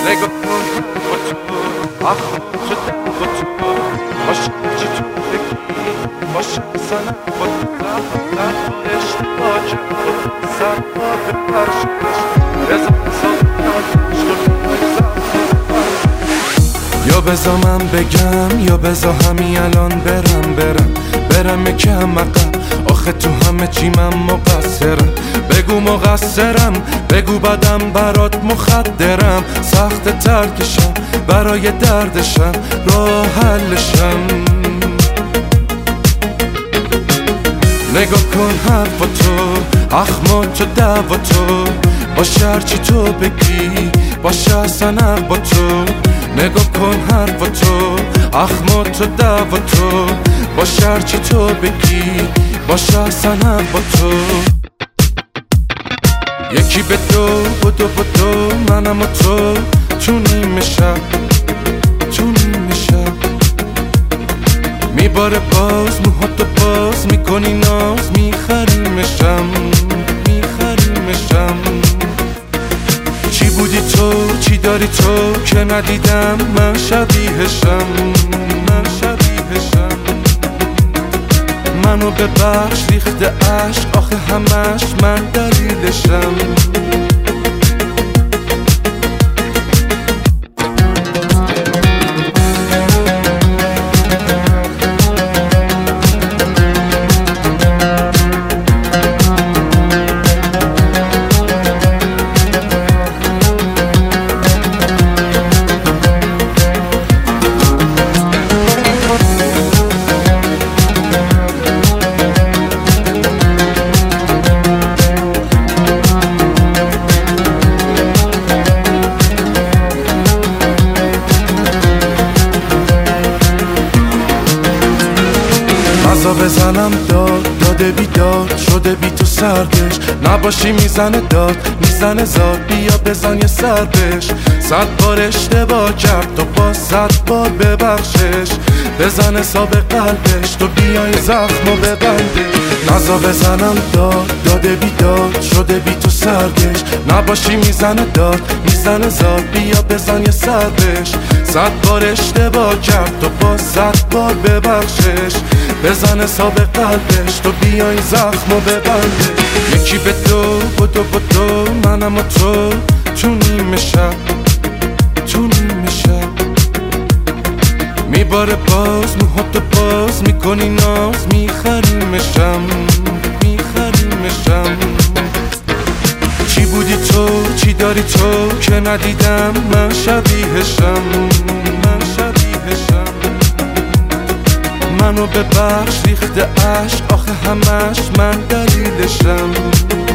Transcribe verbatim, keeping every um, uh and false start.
نگاه کن با تو آخ شده با تو باشه چی تو بگی باشه سنم با تو در اشتباه کرد سر با به پرشش رزا یا بزا من بگم یا بزا همین الان برم برم برم یکم عقب آخه تو همه چی من مقصرم بگو مقصرم بگو بدم برات مخدرم سخت ترکشم برای دردشم راه حلشم نگاه کن حرف تو اخمات تو دعوا تو باشه هرچی تو بگی باشه اصلا با تو نگاه کن حرف تو اخمات تو دعوا تو باشه هرچی تو بگی باشه اصلا با تو یکی به دو بدو بدو منم و تو تو نیمه شب تو نیمه شب میباره باز موهاتو باز میکنی ناز میخریمشم میخریمشم چی بودی تو چی داری تو که ندیدم من شبیهشم من شبیهشم منو ببخش ریخته عشق آخه همش من دلیلشم بزنم داد داده بیداد شده بی تو سردش نباشی میزنه داد میزنه زاد بیا بزن یه سردش صد بار اشتباه کرد تو با صد بار ببخشش بزن حساب قلبش تو بیای زخمو ببنده نزا بزنم داد داده بیداد شده بی تو سردش نباشی میزنه داد میزنه زاد بیا بزن یه سردش صد بار اشتباه کرد تو با صد بار ببخشش بزن حساب قلبش تو بیای زخمو ببنده یکی به دو بدو بدو منم و تو تو نیمه شب تو نیمه شب میباره باز موهاتو باز میکنی ناز میخریمشم میخریمشم چی بودی تو چی داری تو که ندیدم من شبیهشم من شبیهشم منو ببخش ریخته عشق آخه همش من دلیلشم